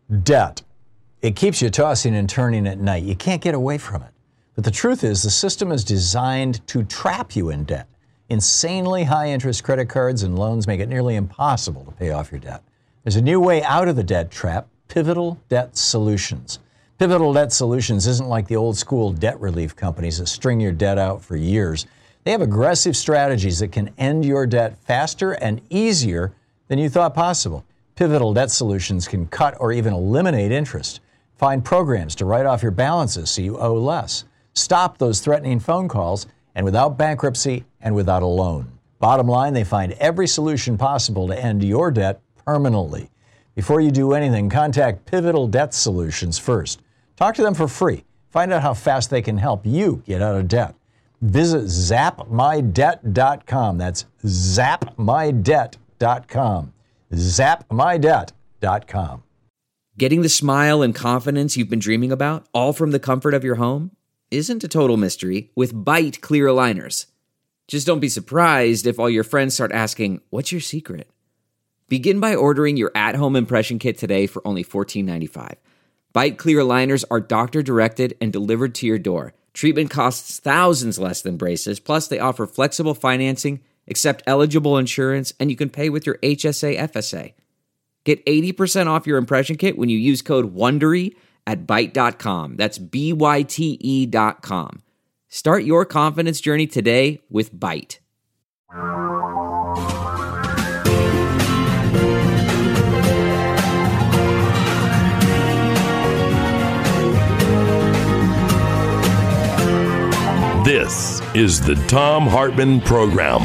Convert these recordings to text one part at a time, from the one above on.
Debt. It keeps you tossing and turning at night. You can't get away from it. But the truth is, the system is designed to trap you in debt. Insanely high interest credit cards and loans make it nearly impossible to pay off your debt. There's a new way out of the debt trap: Pivotal Debt Solutions. Pivotal Debt Solutions isn't like the old school debt relief companies that string your debt out for years. They have aggressive strategies that can end your debt faster and easier than you thought possible. Pivotal Debt Solutions can cut or even eliminate interest. Find programs to write off your balances so you owe less. Stop those threatening phone calls, and without bankruptcy and without a loan. Bottom line, they find every solution possible to end your debt permanently. Before you do anything, contact Pivotal Debt Solutions first. Talk to them for free. Find out how fast they can help you get out of debt. Visit zapmydebt.com. That's zapmydebt.com. zapmydebt.com. Getting the smile and confidence you've been dreaming about, all from the comfort of your home, isn't a total mystery with Byte clear aligners. Just don't be surprised if all your friends start asking, "What's your secret?" Begin by ordering your at-home impression kit today for only $14.95. Byte clear aligners are doctor-directed and delivered to your door. Treatment costs thousands less than braces, plus they offer flexible financing, accept eligible insurance, and you can pay with your HSA FSA. Get 80% off your impression kit when you use code WONDERY at Byte.com. That's BYTE.com. Start your confidence journey today with Byte. This is the Thom Hartmann Program.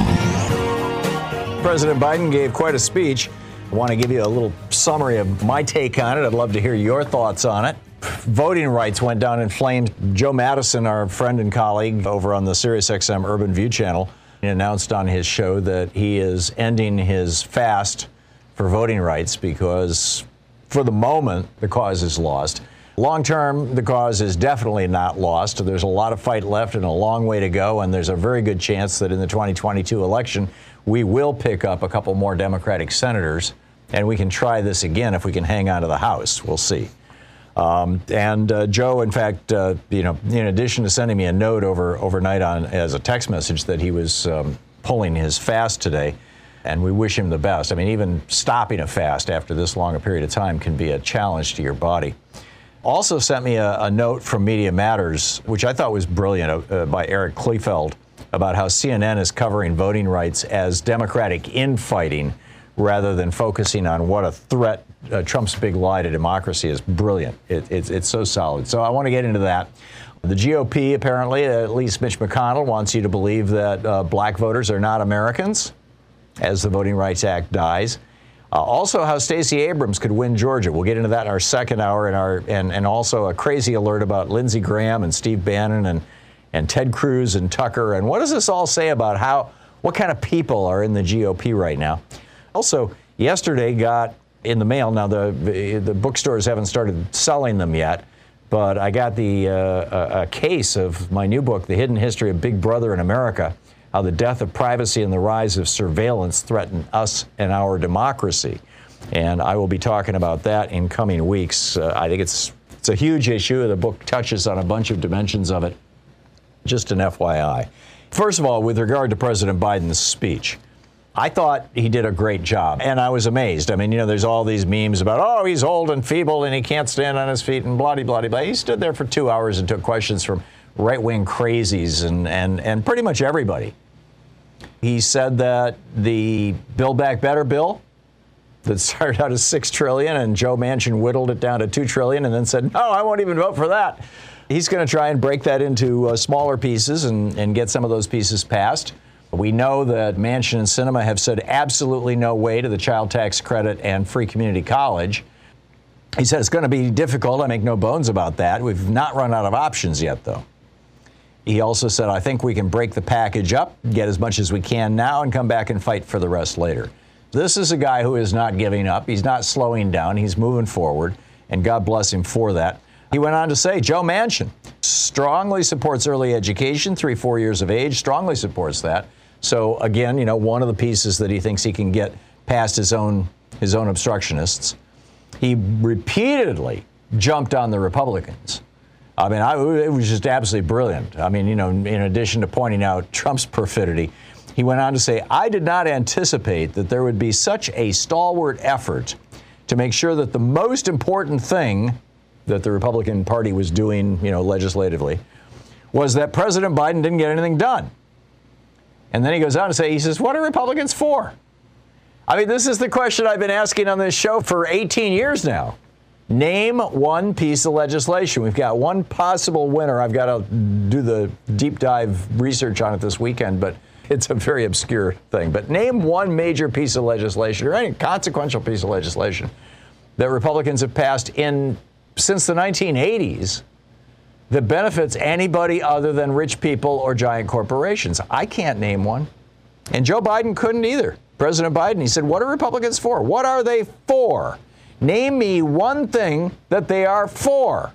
President Biden gave quite a speech. I want to give you a little summary of my take on it. I'd love to hear your thoughts on it. Voting rights went down in flames. Joe Madison, our friend and colleague over on the SiriusXM Urban View channel, announced on his show that he is ending his fast for voting rights because, for the moment, the cause is lost. Long term, the cause is definitely not lost. There's a lot of fight left and a long way to go, and there's a very good chance that in the 2022 election, we will pick up a couple more Democratic senators, and we can try this again if we can hang on to the House. We'll see. Joe, in fact, in addition to sending me a note overnight as a text message that he was pulling his fast today, and we wish him the best. I mean, even stopping a fast after this long a period of time can be a challenge to your body. Also sent me a note from Media Matters, which I thought was brilliant, by Eric Kleefeld, about how CNN is covering voting rights as Democratic infighting rather than focusing on what a threat Trump's big lie to democracy is. Brilliant. It's so solid. So I want to get into that. The GOP, apparently, at least Mitch McConnell, wants you to believe that black voters are not Americans as the Voting Rights Act dies. Also, how Stacey Abrams could win Georgia. We'll get into that in our second hour, and also a crazy alert about Lindsey Graham and Steve Bannon and Ted Cruz and Tucker. And what does this all say about what kind of people are in the GOP right now? Also, yesterday got in the mail. Now the bookstores haven't started selling them yet, but I got a case of my new book, The Hidden History of Big Brother in America: How the Death of Privacy and the Rise of Surveillance Threaten Us and Our Democracy. And I will be talking about that in coming weeks. I think it's a huge issue. The book touches on a bunch of dimensions of it. Just an FYI. First of all, with regard to President Biden's speech, I thought he did a great job, and I was amazed. I mean, there's all these memes about, oh, he's old and feeble and he can't stand on his feet and blah-de-blah-de-blah. He stood there for 2 hours and took questions from right-wing crazies and pretty much everybody. He said that the Build Back Better bill that started out as $6 trillion and Joe Manchin whittled it down to $2 trillion and then said, no, I won't even vote for that. He's going to try and break that into smaller pieces and get some of those pieces passed. We know that Manchin and Sinema have said absolutely no way to the child tax credit and free community college. He said it's going to be difficult. I make no bones about that. We've not run out of options yet, though. He also said, I think we can break the package up, get as much as we can now, and come back and fight for the rest later. This is a guy who is not giving up. He's not slowing down. He's moving forward, and God bless him for that. He went on to say, Joe Manchin strongly supports early education, 3-4 years of age, strongly supports that. So, again, one of the pieces that he thinks he can get past his own obstructionists. he repeatedly jumped on the Republicans. I mean, it was just absolutely brilliant. I mean, in addition to pointing out Trump's perfidy, he went on to say, I did not anticipate that there would be such a stalwart effort to make sure that the most important thing that the Republican Party was doing, legislatively, was that President Biden didn't get anything done. And then he goes on to say, he says, what are Republicans for? I mean, this is the question I've been asking on this show for 18 years now. Name one piece of legislation. We've got one possible winner. I've got to do the deep dive research on it this weekend, but it's a very obscure thing. But name one major piece of legislation or any consequential piece of legislation that Republicans have passed since the 1980s that benefits anybody other than rich people or giant corporations. I can't name one. And Joe Biden couldn't either. President Biden, he said, what are Republicans for? What are they for? Name me one thing that they are for.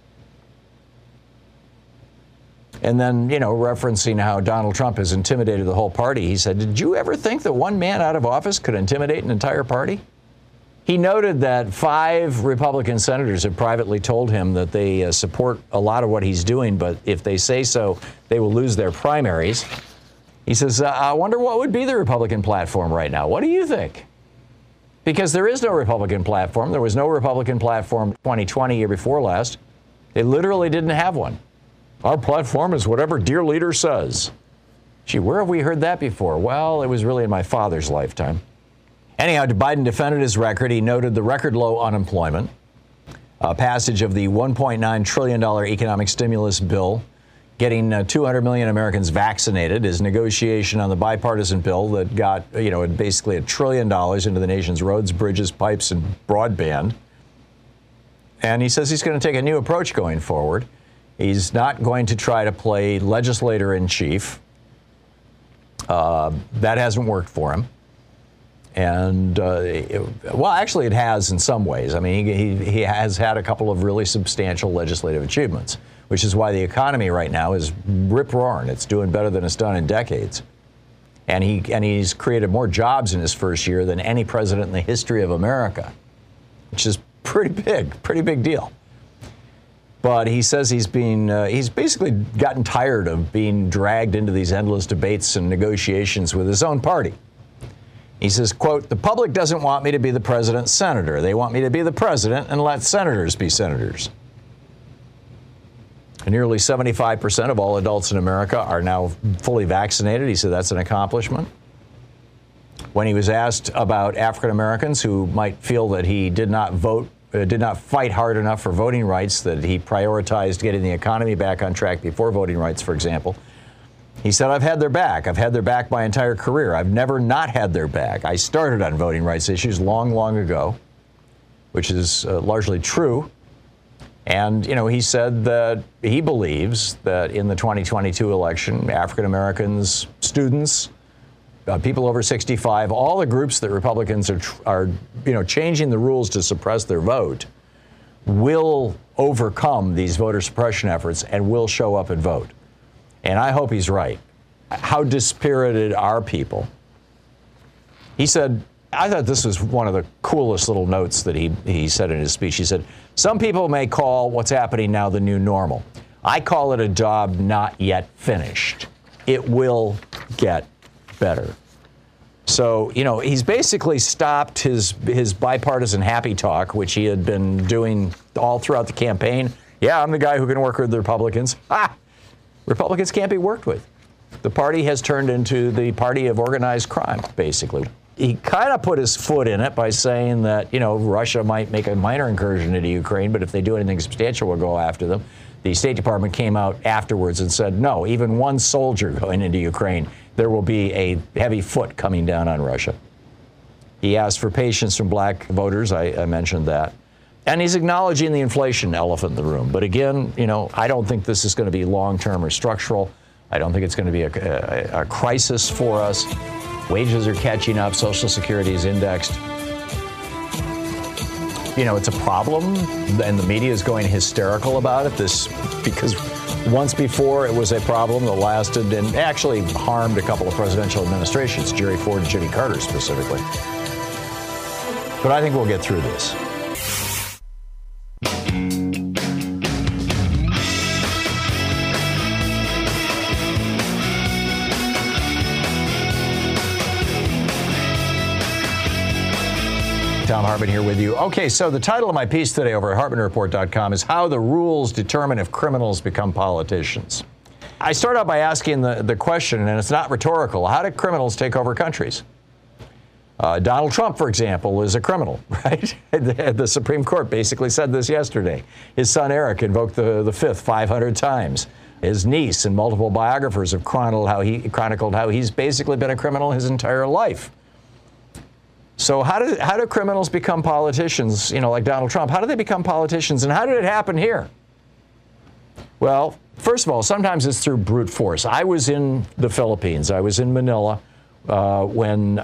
And then, referencing how Donald Trump has intimidated the whole party, he said, did you ever think that one man out of office could intimidate an entire party? He noted that 5 Republican senators have privately told him that they support a lot of what he's doing, but if they say so, they will lose their primaries. He says, I wonder what would be the Republican platform right now. What do you think? Because there is no Republican platform. There was no Republican platform 2020, year before last. They literally didn't have one. Our platform is whatever dear leader says. Gee, where have we heard that before? Well, it was really in my father's lifetime. Anyhow, Biden defended his record. He noted the record low unemployment, passage of the $1.9 trillion economic stimulus bill, getting 200 million Americans vaccinated, his negotiation on the bipartisan bill that got, basically $1 trillion into the nation's roads, bridges, pipes, and broadband. And he says he's going to take a new approach going forward. He's not going to try to play legislator-in-chief. That hasn't worked for him. And, actually, it has in some ways. I mean, he has had a couple of really substantial legislative achievements, which is why the economy right now is rip-roaring. It's doing better than it's done in decades. And he's created more jobs in his first year than any president in the history of America, which is pretty big deal. But he says he's basically gotten tired of being dragged into these endless debates and negotiations with his own party. He says, quote, the public doesn't want me to be the president's senator. They want me to be the president and let senators be senators. Nearly 75% of all adults in America are now fully vaccinated. He said that's an accomplishment. When he was asked about African Americans who might feel that he did not fight hard enough for voting rights, that he prioritized getting the economy back on track before voting rights, for example, he said, I've had their back. I've had their back my entire career. I've never not had their back. I started on voting rights issues long ago, which is largely true. And, he said that he believes that in the 2022 election, African Americans, students, people over 65, all the groups that Republicans are changing the rules to suppress their vote, will overcome these voter suppression efforts and will show up and vote. And I hope he's right. How dispirited are people? He said, I thought this was one of the coolest little notes that he said in his speech. He said, some people may call what's happening now the new normal. I call it a job not yet finished. It will get better. So, he's basically stopped his bipartisan happy talk, which he had been doing all throughout the campaign. Yeah, I'm the guy who can work with the Republicans. Republicans can't be worked with. The party has turned into the party of organized crime, basically. He kind of put his foot in it by saying that, Russia might make a minor incursion into Ukraine, but if they do anything substantial, we'll go after them. The State Department came out afterwards and said, no, even one soldier going into Ukraine, there will be a heavy foot coming down on Russia. He asked for patience from black voters. I mentioned that. And he's acknowledging the inflation elephant in the room. But again, I don't think this is going to be long-term or structural. I don't think it's going to be a crisis for us. Wages are catching up. Social Security is indexed. It's a problem, and the media is going hysterical about it. Because once before it was a problem that lasted and actually harmed a couple of presidential administrations, Jerry Ford and Jimmy Carter specifically. But I think we'll get through this. Hartman here with you. Okay, so the title of my piece today over at HartmanReport.com is How the Rules Determine If Criminals Become Politicians. I start out by asking the question, and it's not rhetorical, how do criminals take over countries? Donald Trump, for example, is a criminal, right? The Supreme Court basically said this yesterday. His son Eric invoked the Fifth 500 times. His niece and multiple biographers have chronicled how he's basically been a criminal his entire life. So how do criminals become politicians, like Donald Trump? How do they become politicians, and how did it happen here? Well, first of all, sometimes it's through brute force. I was in the Philippines. I was in Manila when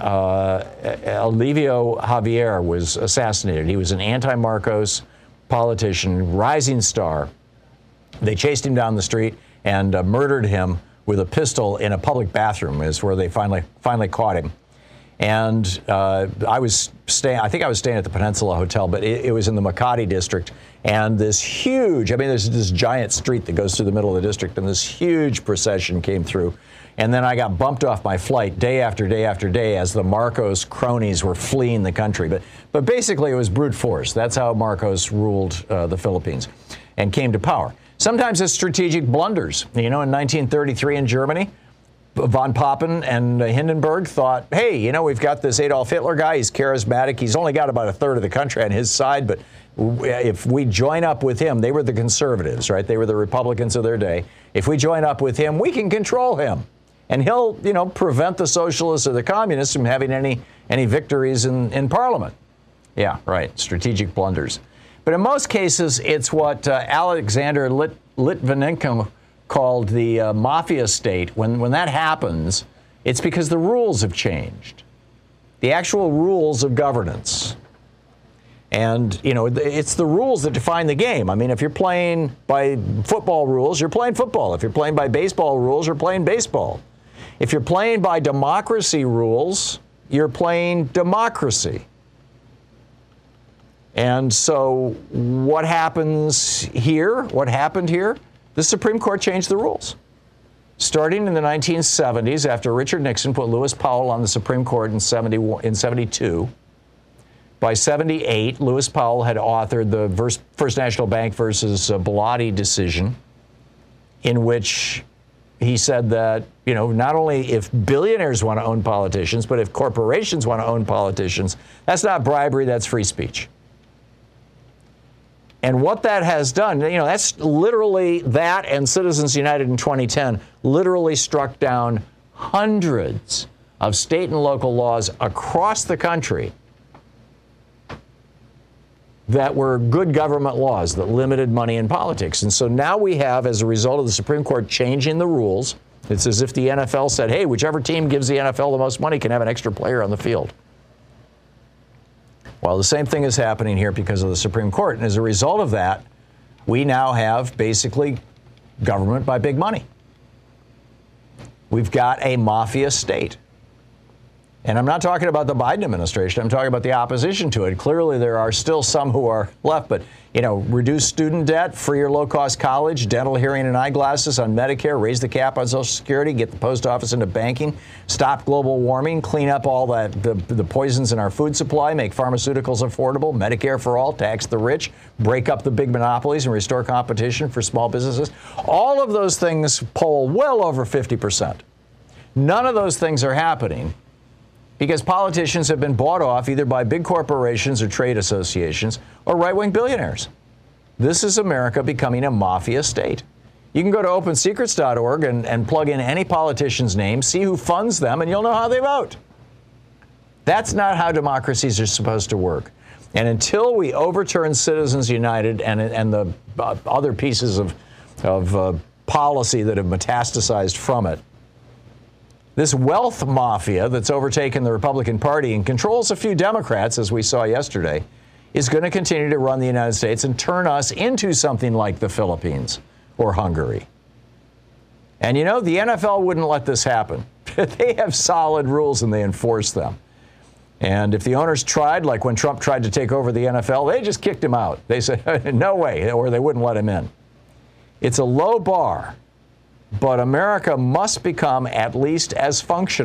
Alivio Javier was assassinated. He was an anti-Marcos politician, rising star. They chased him down the street and murdered him with a pistol in a public bathroom is where they finally caught him. And I think I was staying at the Peninsula Hotel, but it was in the Makati district. And there's this giant street that goes through the middle of the district, and this huge procession came through. And then I got bumped off my flight day after day after day as the Marcos cronies were fleeing the country. But basically it was brute force. That's how Marcos ruled the Philippines and came to power. Sometimes it's strategic blunders. In 1933 in Germany, von Papen and Hindenburg thought, hey, we've got this Adolf Hitler guy. He's charismatic. He's only got about a third of the country on his side. But if we join up with him, they were the conservatives, right? They were the Republicans of their day. If we join up with him, we can control him. And he'll, prevent the socialists or the communists from having any victories in Parliament. Yeah, right. Strategic blunders. But in most cases, it's what Alexander Litvinenko called the mafia state. When that happens, it's because the rules have changed. The actual rules of governance. And, it's the rules that define the game. I mean, if you're playing by football rules, you're playing football. If you're playing by baseball rules, you're playing baseball. If you're playing by democracy rules, you're playing democracy. And so what happens here? What happened here? The Supreme Court changed the rules. Starting in the 1970s, after Richard Nixon put Lewis Powell on the Supreme Court in 72, by 78, Lewis Powell had authored the First National Bank versus Bellotti decision, in which he said that, not only if billionaires want to own politicians, but if corporations want to own politicians, that's not bribery, that's free speech. And what that has done, that's literally that and Citizens United in 2010 literally struck down hundreds of state and local laws across the country that were good government laws that limited money in politics. And so now we have, as a result of the Supreme Court changing the rules, it's as if the NFL said, hey, whichever team gives the NFL the most money can have an extra player on the field. Well, the same thing is happening here because of the Supreme Court. And as a result of that, we now have basically government by big money. We've got a mafia state. And I'm not talking about the Biden administration. I'm talking about the opposition to it. Clearly, there are still some who are left. But, reduce student debt, free or low-cost college, dental, hearing, and eyeglasses on Medicare, raise the cap on Social Security, get the post office into banking, stop global warming, clean up all the poisons in our food supply, make pharmaceuticals affordable, Medicare for all, tax the rich, break up the big monopolies, and restore competition for small businesses. All of those things poll well over 50%. None of those things are happening because politicians have been bought off either by big corporations or trade associations or right-wing billionaires. This is America becoming a mafia state. You can go to opensecrets.org and plug in any politician's name, see who funds them, and you'll know how they vote. That's not how democracies are supposed to work. And until we overturn Citizens United and the other pieces of policy that have metastasized from it, this wealth mafia that's overtaken the Republican Party and controls a few Democrats, as we saw yesterday, is going to continue to run the United States and turn us into something like the Philippines or Hungary. And the NFL wouldn't let this happen. They have solid rules and they enforce them. And if the owners tried, like when Trump tried to take over the NFL, they just kicked him out. They said, no way, or they wouldn't let him in. It's a low bar. But America must become at least as functional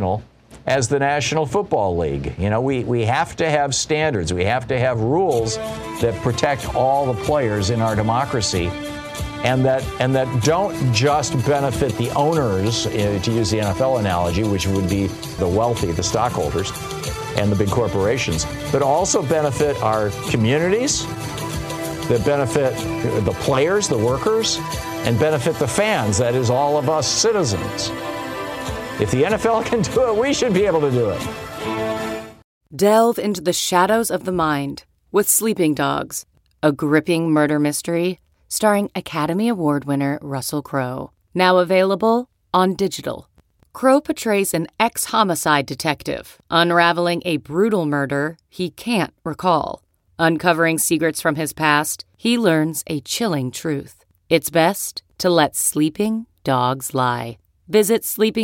as the National Football League. You know, we have to have standards. We have to have rules that protect all the players in our democracy and that don't just benefit the owners, to use the NFL analogy, which would be the wealthy, the stockholders, and the big corporations, but also benefit our communities, that benefit the players, the workers, and benefit the fans, that is, all of us citizens. If the NFL can do it, we should be able to do it. Delve into the shadows of the mind with Sleeping Dogs, a gripping murder mystery starring Academy Award winner Russell Crowe. Now available on digital. Crowe portrays an ex-homicide detective unraveling a brutal murder he can't recall. Uncovering secrets from his past, he learns a chilling truth. It's best to let sleeping dogs lie. Visit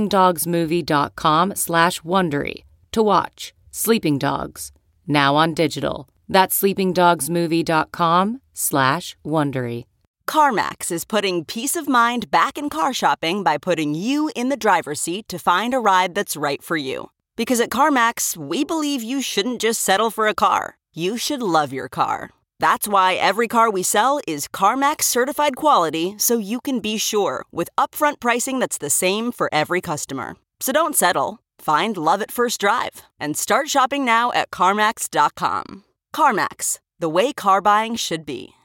sleepingdogsmovie.com/Wondery to watch Sleeping Dogs, now on digital. That's sleepingdogsmovie.com/Wondery. CarMax is putting peace of mind back in car shopping by putting you in the driver's seat to find a ride that's right for you. Because at CarMax, we believe you shouldn't just settle for a car. You should love your car. That's why every car we sell is CarMax certified quality, so you can be sure with upfront pricing that's the same for every customer. So don't settle. Find love at first drive and start shopping now at CarMax.com. CarMax, the way car buying should be.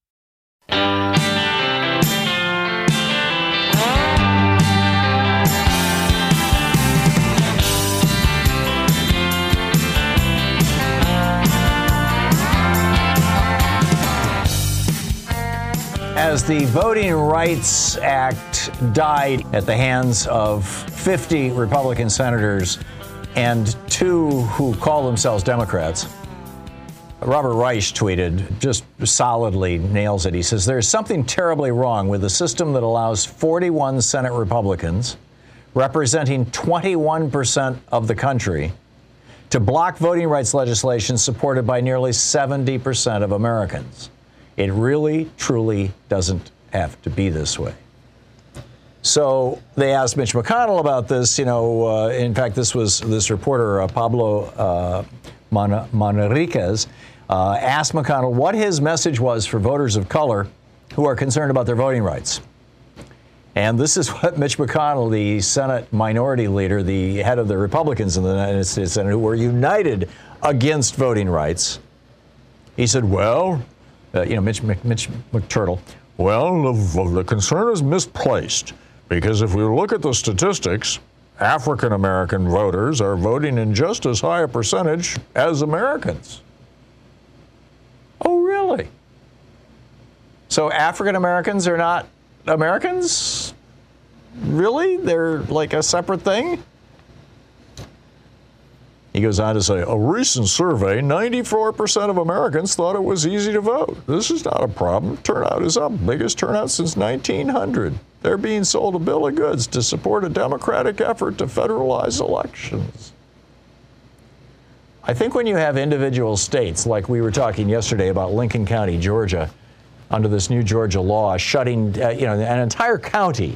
As the Voting Rights Act died at the hands of 50 Republican senators and 2 who call themselves Democrats, Robert Reich tweeted, just solidly nails it. He says, "There's something terribly wrong with a system that allows 41 Senate Republicans, representing 21% of the country, to block voting rights legislation supported by nearly 70% of Americans. It really, truly doesn't have to be this way." So they asked Mitch McConnell about this. In fact, this reporter, Pablo Manriquez, asked McConnell what his message was for voters of color who are concerned about their voting rights. And this is what Mitch McConnell, the Senate minority leader, the head of the Republicans in the United States Senate, who were united against voting rights, he said, Mitch McTurtle, the concern is misplaced, because if we look at the statistics, African-American voters are voting in just as high a percentage as Americans. Oh, really? So African-Americans are not Americans? Really? They're like a separate thing? He goes on to say, a recent survey, 94% of Americans thought it was easy to vote. This is not a problem. Turnout is up. Biggest turnout since 1900. They're being sold a bill of goods to support a democratic effort to federalize elections. I think when you have individual states, like we were talking yesterday about Lincoln County, Georgia, under this new Georgia law, shutting an entire county,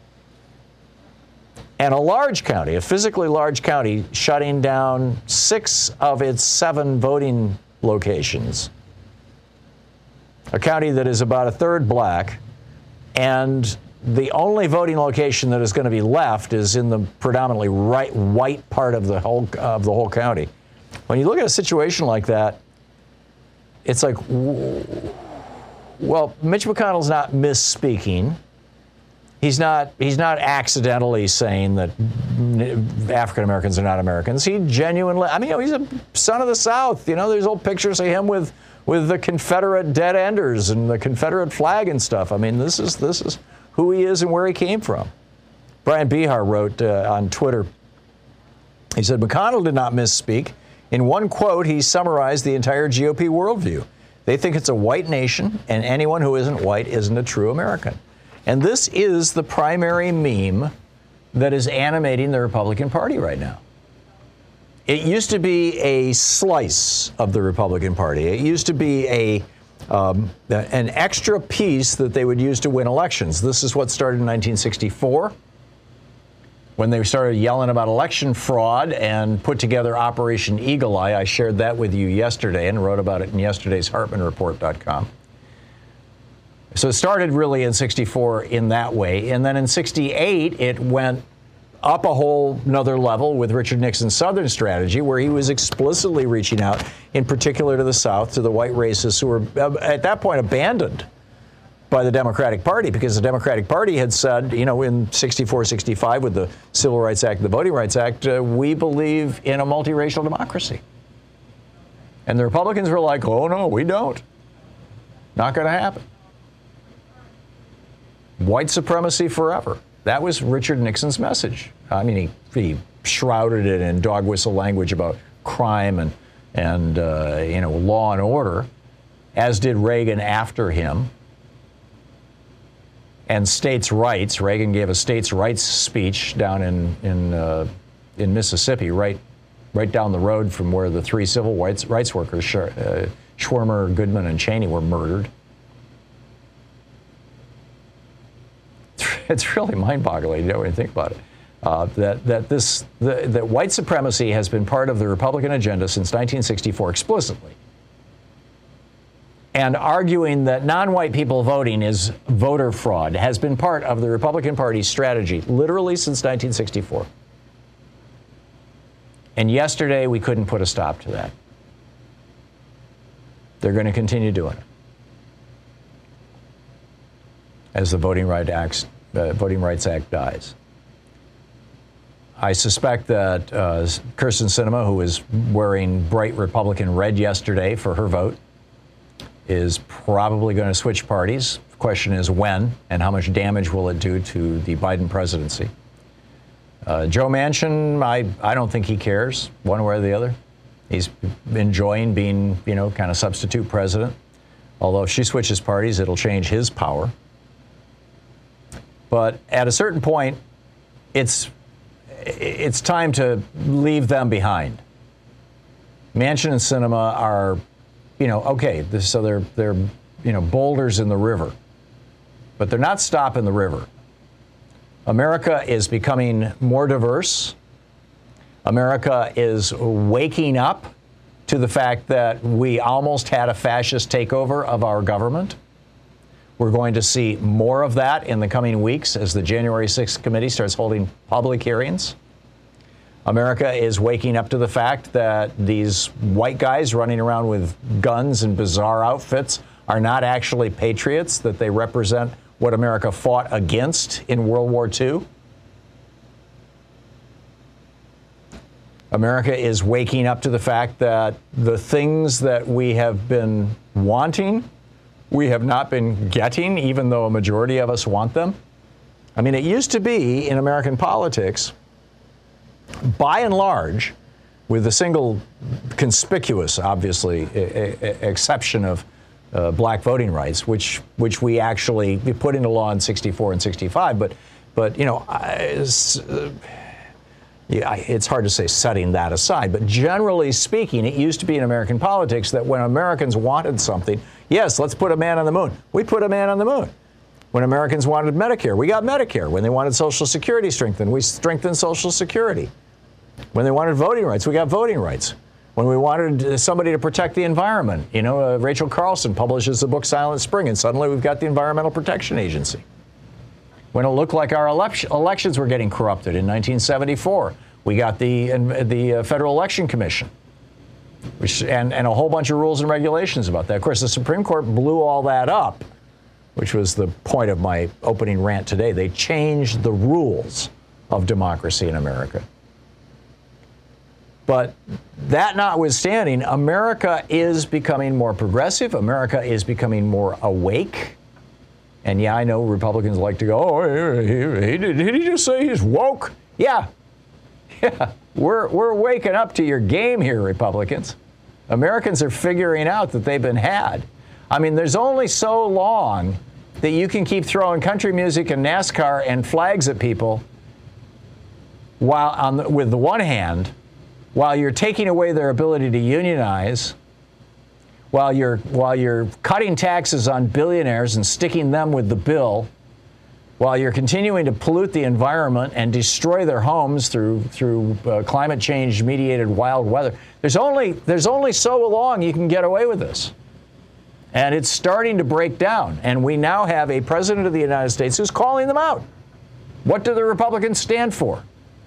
and a large county, a physically large county, shutting down 6 of its 7 voting locations. A county that is about a third black, and the only voting location that is going to be left is in the predominantly white part of the whole county. When you look at a situation like that, it's like, well, Mitch McConnell's not misspeaking. He's not accidentally saying that African Americans are not Americans. He genuinely, he's a son of the South. There's old pictures of him with the Confederate dead enders and the Confederate flag and stuff. This is who he is and where he came from. Brian Behar wrote on Twitter, he said, McConnell did not misspeak. In one quote, he summarized the entire GOP worldview. They think it's a white nation, and anyone who isn't white isn't a true American. And this is the primary meme that is animating the Republican Party right now. It used to be a slice of the Republican Party. It used to be an extra piece that they would use to win elections. This is what started in 1964. when they started yelling about election fraud and put together Operation Eagle Eye. I shared that with you yesterday and wrote about it in yesterday's HartmanReport.com. So it started really in 64 in that way. And then in 68, it went up a whole nother level with Richard Nixon's Southern strategy, where he was explicitly reaching out, in particular to the South, to the white racists who were at that point abandoned by the Democratic Party, because the Democratic Party had said, you know, in 64, 65 with the Civil Rights Act, the Voting Rights Act, we believe in a multiracial democracy. And the Republicans were like, oh, no, we don't. Not going to happen. White supremacy forever. That was Richard Nixon's message. I mean, he shrouded it in dog whistle language about crime and law and order, as did Reagan after him. And states' rights. Reagan gave a states' rights speech down in Mississippi, right down the road from where the three civil rights workers, Schwermer, Goodman, and Cheney, were murdered. It's really mind-boggling, you know, when you think about it. That white supremacy has been part of the Republican agenda since 1964 explicitly. And arguing that non-white people voting is voter fraud has been part of the Republican Party's strategy literally since 1964. And yesterday we couldn't put a stop to that. They're going to continue doing it as the Voting Rights Act dies. I suspect that Kyrsten Sinema, who was wearing bright Republican red yesterday for her vote, is probably going to switch parties. The question is when and how much damage will it do to the Biden presidency. Joe Manchin, I don't think he cares one way or the other. He's enjoying being, you know, kind of substitute president. Although if she switches parties, it'll change his power. But at a certain point, it's time to leave them behind. Manchin and Sinema are, you know, okay, so they're you know, boulders in the river, but they're not stopping the river. America is becoming more diverse. America is waking up to the fact that we almost had a fascist takeover of our government. We're going to see more of that in the coming weeks as the January 6th committee starts holding public hearings. America is waking up to the fact that these white guys running around with guns and bizarre outfits are not actually patriots, that they represent what America fought against in World War II. America is waking up to the fact that the things that we have been wanting, we have not been getting, even though a majority of us want them. I mean, it used to be in American politics, by and large, with the single conspicuous, obviously, exception of black voting rights, which we actually put into law in 64 and 65. But you know, it's hard to say setting that aside. But generally speaking, it used to be in American politics that when Americans wanted something, yes, let's put a man on the moon. We put a man on the moon. When Americans wanted Medicare, we got Medicare. When they wanted Social Security strengthened, we strengthened Social Security. When they wanted voting rights, we got voting rights. When we wanted somebody to protect the environment, you know, Rachel Carlson publishes the book Silent Spring, and suddenly we've got the Environmental Protection Agency. When it looked like our elections were getting corrupted in 1974, we got the Federal Election Commission, and a whole bunch of rules and regulations about that. Of course, the Supreme Court blew all that up, which was the point of my opening rant today. They changed the rules of democracy in America. But that notwithstanding, America is becoming more progressive. America is becoming more awake. And yeah, I know Republicans like to go, oh, did he just say he's woke? Yeah. We're waking up to your game here, Republicans. Americans are figuring out that they've been had. I mean, there's only so long that you can keep throwing country music and NASCAR and flags at people while with the one hand, while you're taking away their ability to unionize, while you're cutting taxes on billionaires and sticking them with the bill, while you're continuing to pollute the environment and destroy their homes through climate change mediated wild weather. There's only so long you can get away with this. And it's starting to break down. And we now have a president of the United States who's calling them out. What do the Republicans stand for?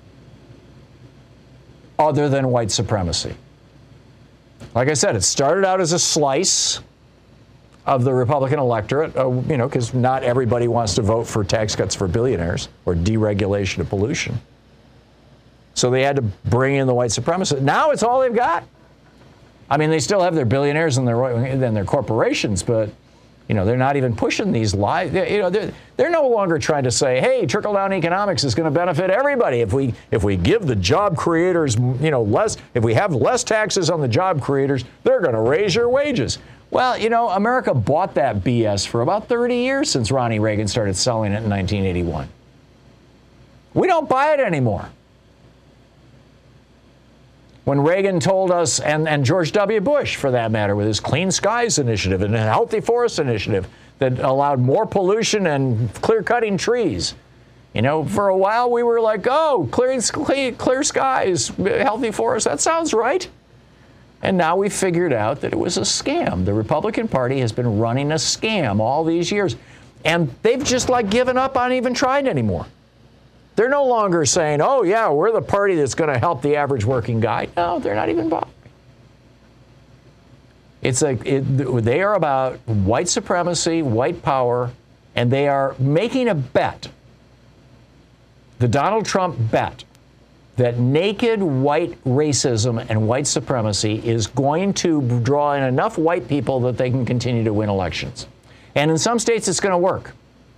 Other than white supremacy. Like I said, it started out as a slice of the Republican electorate, because not everybody wants to vote for tax cuts for billionaires or deregulation of pollution. So they had to bring in the white supremacists. Now it's all they've got. I mean, they still have their billionaires and their corporations, but they're not even pushing these lies. They're no longer trying to say, hey, trickle-down economics is going to benefit everybody if we give the job creators less. If we have less taxes on the job creators, they're going to raise your wages. Well, America bought that BS for about 30 years since Ronnie Reagan started selling it in 1981. We don't buy it anymore. When Reagan told us, and George W. Bush, for that matter, with his Clean Skies Initiative and a Healthy Forest Initiative that allowed more pollution and clear-cutting trees. For a while we were like, oh, clear skies, healthy forests, that sounds right. And now we've figured out that it was a scam. The Republican Party has been running a scam all these years. And they've just given up on even trying anymore. They're no longer saying, oh, yeah, we're the party that's going to help the average working guy. No, they're not even bothering. They are about white supremacy, white power, and they are making a bet. The Donald Trump bet that naked white racism and white supremacy is going to draw in enough white people that they can continue to win elections. And in some states, it's going to work.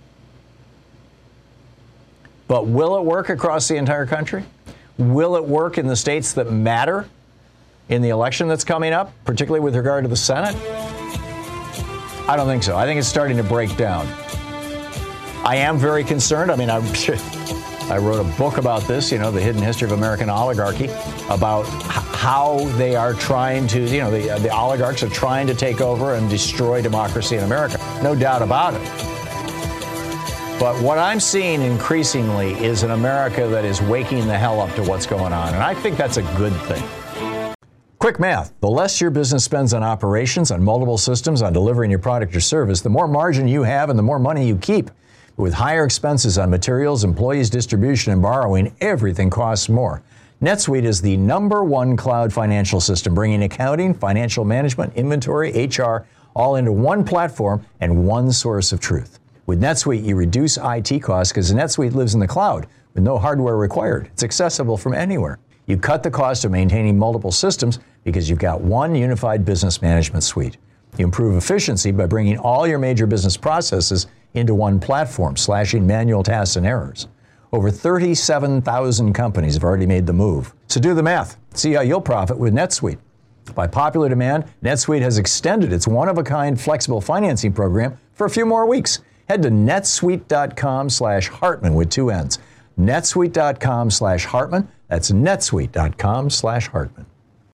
But will it work across the entire country? Will it work in the states that matter in the election that's coming up, particularly with regard to the Senate? I don't think so. I think it's starting to break down. I am very concerned. I mean, I wrote a book about this, The Hidden History of American Oligarchy, about how they are trying to, the oligarchs are trying to take over and destroy democracy in America. No doubt about it. But what I'm seeing increasingly is an America that is waking the hell up to what's going on. And I think that's a good thing. Quick math. The less your business spends on operations, on multiple systems, on delivering your product or service, the more margin you have and the more money you keep. With higher expenses on materials, employees, distribution, and borrowing, everything costs more. NetSuite is the #1 cloud financial system, bringing accounting, financial management, inventory, HR, all into one platform and one source of truth. With NetSuite, you reduce IT costs because NetSuite lives in the cloud with no hardware required. It's accessible from anywhere. You cut the cost of maintaining multiple systems because you've got one unified business management suite. You improve efficiency by bringing all your major business processes into one platform, slashing manual tasks and errors. Over 37,000 companies have already made the move. So do the math. See how you'll profit with NetSuite. By popular demand, NetSuite has extended its one-of-a-kind flexible financing program for a few more weeks. Head to netsuite.com/Hartman with 2 N's. netsuite.com/Hartman. That's netsuite.com/Hartman.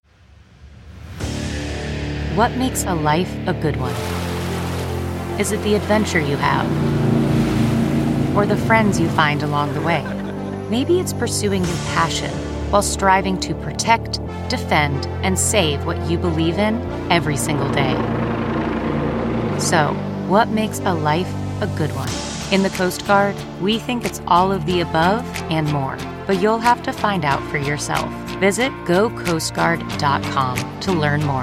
What makes a life a good one? Is it the adventure you have? Or the friends you find along the way? Maybe it's pursuing your passion while striving to protect, defend, and save what you believe in every single day. So, what makes a life a good one? In the Coast Guard, we think it's all of the above and more, but you'll have to find out for yourself. Visit GoCoastGuard.com to learn more.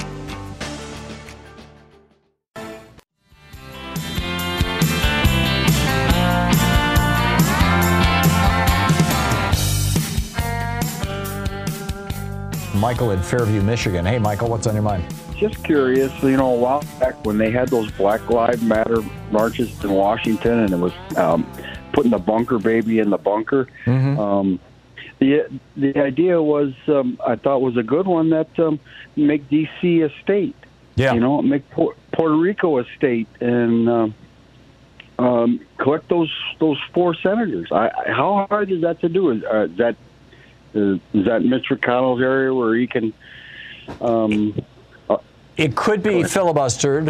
Michael in Fairview, Michigan. Hey, Michael, what's on your mind? Just curious, a while back when they had those Black Lives Matter marches in Washington, and it was putting the bunker baby in the bunker. Mm-hmm. The idea was, I thought was a good one, that make D.C. a state. Yeah. Make Puerto Rico a state, and collect those 4 senators. How hard is that to do? Is that Mitch McConnell's area where he can? It could be filibustered.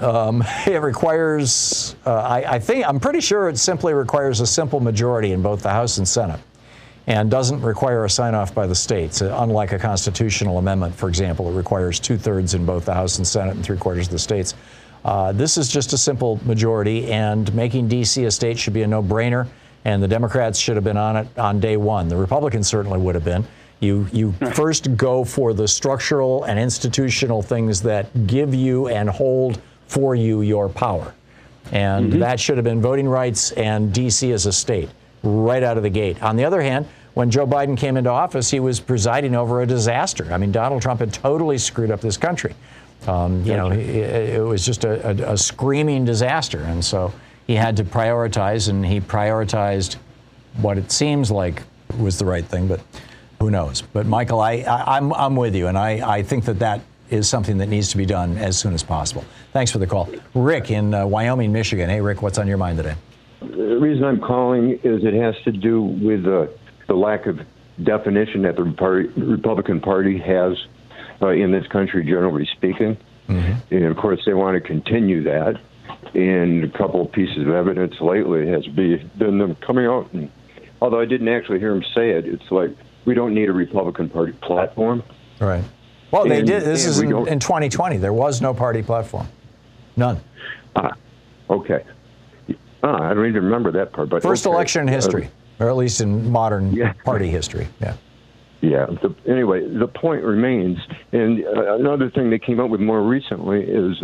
It requires, I'm pretty sure it simply requires a simple majority in both the House and Senate, and doesn't require a sign-off by the states. Unlike a constitutional amendment, for example, it requires 2/3 in both the House and Senate and 3/4 of the states. This is just a simple majority, and making D.C. a state should be a no-brainer, and the Democrats should have been on it on day one. The Republicans certainly would have been. You first go for the structural and institutional things that give you and hold for you your power. And that should have been voting rights and D.C. as a state right out of the gate. On the other hand, when Joe Biden came into office, he was presiding over a disaster. I mean, Donald Trump had totally screwed up this country. It was just a screaming disaster. And so he had to prioritize, and he prioritized what it seems like was the right thing, but who knows? But Michael, I'm with you, and I think that is something that needs to be done as soon as possible. Thanks for the call. Rick in Wyoming, Michigan. Hey, Rick, what's on your mind today? The reason I'm calling is it has to do with the lack of definition that the Republican Party has in this country, generally speaking. And, of course, they want to continue that. And a couple of pieces of evidence lately has been them coming out. And although I didn't actually hear him say it, it's like, we don't need a Republican Party platform. Right. Well, they did. This is in 2020. There was no party platform. None. Okay. I don't even remember that part. But first election in history, or at least in modern party history. Yeah. Yeah. Anyway, the point remains. And another thing they came up with more recently is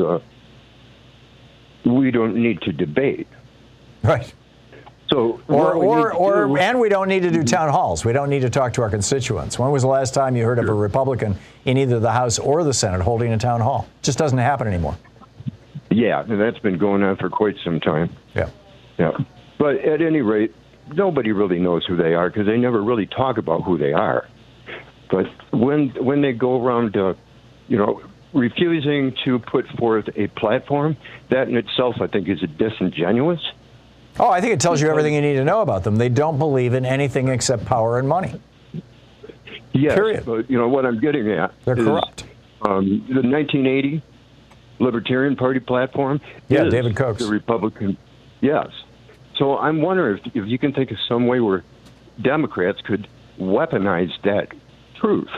we don't need to debate. Right. So, and we don't need to do town halls. We don't need to talk to our constituents. When was the last time you heard of a Republican in either the House or the Senate holding a town hall? It just doesn't happen anymore. Yeah, and that's been going on for quite some time. Yeah. But at any rate, nobody really knows who they are because they never really talk about who they are. But when they go around, refusing to put forth a platform, that in itself, I think, is disingenuous. Oh, I think it tells you everything you need to know about them. They don't believe in anything except power and money. Yes, period. But what I'm getting at they're corrupt. The 1980 Libertarian Party platform is David Koch's. The Republican. Yes. So I'm wondering if you can think of some way where Democrats could weaponize that truth.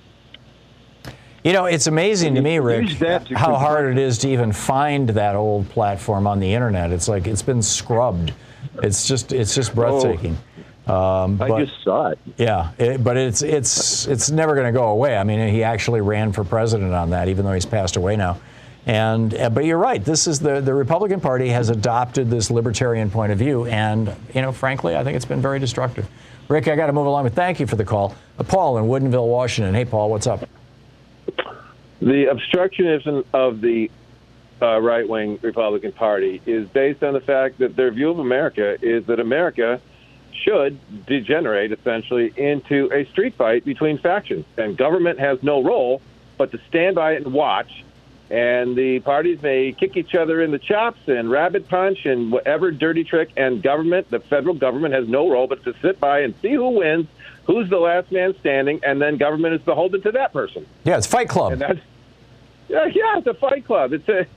It's amazing to me, Rick, how hard it is to even find that old platform on the internet. It's like it's been scrubbed. It's just breathtaking. I just saw it. Yeah, but it's never going to go away. I mean, he actually ran for president on that, even though he's passed away now. But you're right. This is the Republican Party has adopted this libertarian point of view, and frankly, I think it's been very destructive. Rick, I got to move along, but thank you for the call. Paul in Woodinville, Washington. Hey, Paul, what's up? The obstructionism of the right-wing Republican Party is based on the fact that their view of America is that America should degenerate, essentially, into a street fight between factions. And government has no role but to stand by it and watch. And the parties may kick each other in the chops and rabbit punch and whatever dirty trick. And the federal government, has no role but to sit by and see who wins, who's the last man standing, and then government is beholden to that person. Yeah, it's Fight Club. And that's, it's a Fight Club. It's the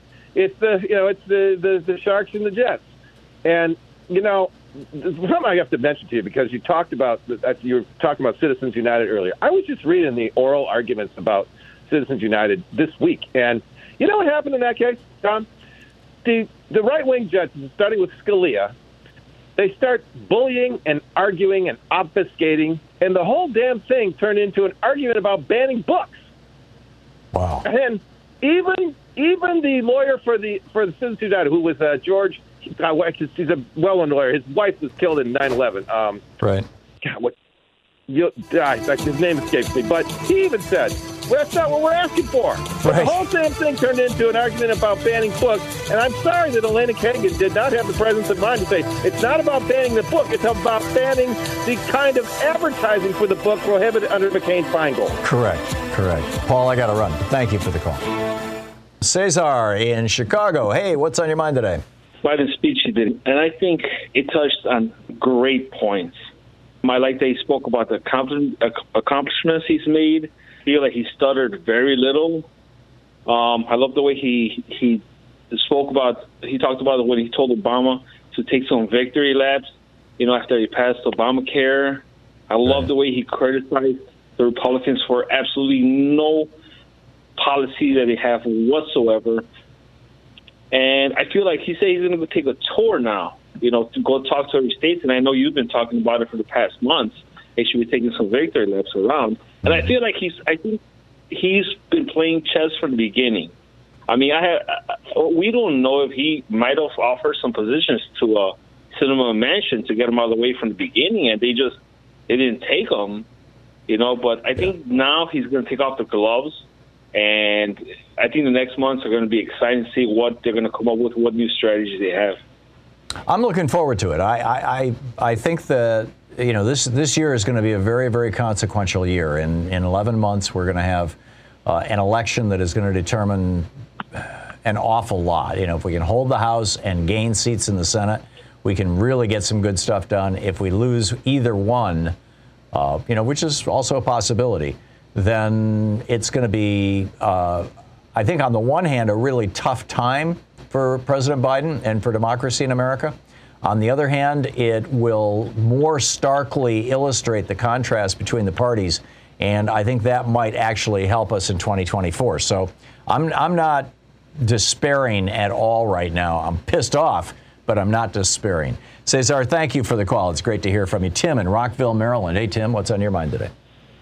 Sharks and the Jets. And something I have to mention to you because you were talking about Citizens United earlier. I was just reading the oral arguments about Citizens United this week, and you know what happened in that case, Tom? The right-wing judges, starting with Scalia, they start bullying and arguing and obfuscating, and the whole damn thing turned into an argument about banning books. Wow! And even the lawyer for the Citizens United, who was George, he's a well-known lawyer. His wife was killed in 9/11. Right. God, his name escapes me, but he even said, well, that's not what we're asking for. Right. The whole damn thing turned into an argument about banning books, and I'm sorry that Elena Kagan did not have the presence of mind to say, it's not about banning the book, it's about banning the kind of advertising for the book prohibited under McCain-Feingold. Correct. Paul, I got to run. Thank you for the call. Cesar in Chicago. Hey, what's on your mind today? Biden's speech he did, and I think it touched on great points. I like that he spoke about the accomplishments he's made. I feel like he stuttered very little. I love the way he he talked about when he told Obama to take some victory laps, after he passed Obamacare. I love the way he criticized the Republicans for absolutely no policy that they have whatsoever. And I feel like he said he's going to go take a tour now, to go talk to other states. And I know you've been talking about it for the past months. They should be taking some victory laps around. And I feel like I think he's been playing chess from the beginning. I mean, we don't know if he might have offered some positions to Sinema Manchin to get him out of the way from the beginning, and they didn't take him, But I think now he's going to take off the gloves, and I think the next months are going to be exciting to see what they're going to come up with, what new strategies they have. I'm looking forward to it. I think that this year is going to be a very, very consequential year. In 11 months, we're going to have an election that is going to determine an awful lot. If we can hold the House and gain seats in the Senate, we can really get some good stuff done. If we lose either one, which is also a possibility, then it's going to be, I think, on the one hand, a really tough time for President Biden and for democracy in America. On the other hand, it will more starkly illustrate the contrast between the parties, and I think that might actually help us in 2024. So I'm not despairing at all right now. I'm pissed off, but I'm not despairing. Cesar, thank you for the call. It's great to hear from you. Tim in Rockville, Maryland. Hey, Tim, what's on your mind today?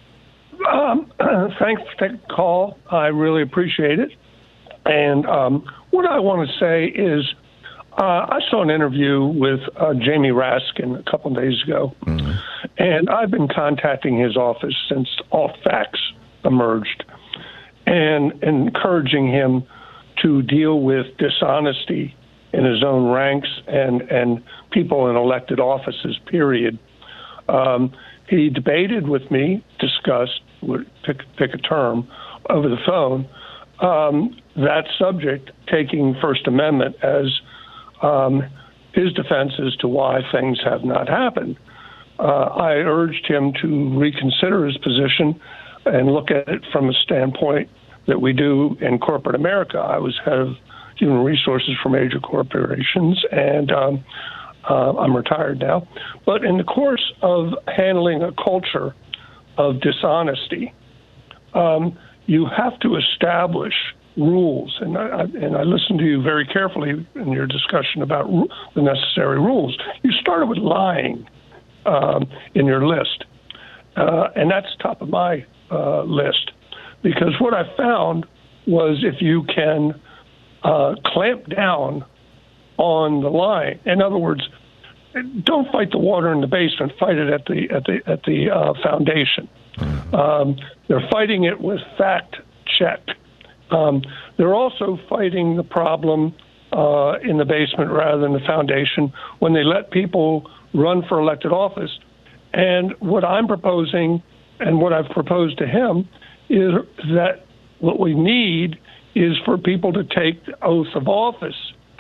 Thanks for taking the call. I really appreciate it. And what I want to say is I saw an interview with Jamie Raskin a couple of days ago, and I've been contacting his office since all facts emerged and encouraging him to deal with dishonesty in his own ranks and people in elected offices, period. He debated with me, discussed, pick a term, over the phone, that subject, taking First Amendment as his defense as to why things have not happened. I urged him to reconsider his position and look at it from a standpoint that we do in corporate America. I was head of human resources for major corporations, and I'm retired now. But in the course of handling a culture of dishonesty, you have to establish rules. And I listened to you very carefully in your discussion about the necessary rules. You started with lying in your list, and that's top of my list, because what I found was if you can clamp down on the lying, in other words, don't fight the water in the basement, fight it at the foundation. They're fighting it with fact check. They're also fighting the problem in the basement rather than the foundation when they let people run for elected office. And what I'm proposing and what I've proposed to him is that what we need is for people to take the oath of office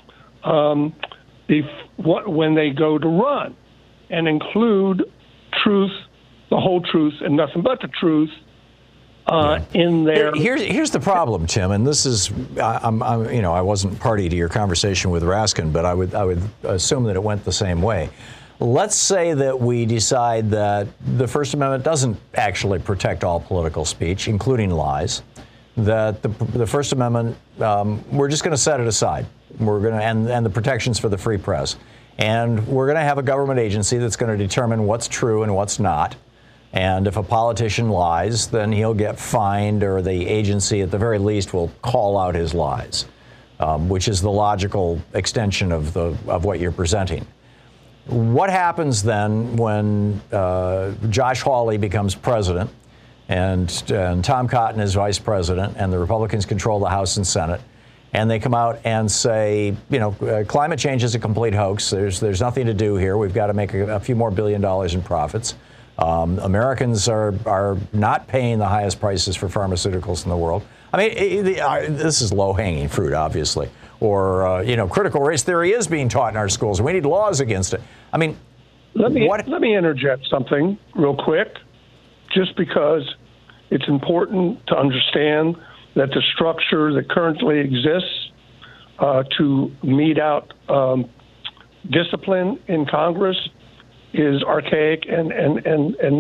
when they go to run and include truth, the whole truth, and nothing but the truth in there. Here's the problem, Tim, and this is, I wasn't party to your conversation with Raskin, but I would assume that it went the same way. Let's say that we decide that the First Amendment doesn't actually protect all political speech, including lies. That the First Amendment, we're just going to set it aside. We're going to and the protections for the free press, and we're going to have a government agency that's going to determine what's true and what's not. And if a politician lies, then he'll get fined, or the agency at the very least will call out his lies, which is the logical extension of what you're presenting. What happens then when Josh Hawley becomes president and Tom Cotton is vice president and the Republicans control the House and Senate, and they come out and say, climate change is a complete hoax. There's nothing to do here. We've got to make a few more $1 billion in profits. Americans are not paying the highest prices for pharmaceuticals in the world. I mean, this is low-hanging fruit, obviously. Or, critical race theory is being taught in our schools. We need laws against it. I mean, let me interject something real quick, just because it's important to understand that the structure that currently exists to mete out discipline in Congress is archaic and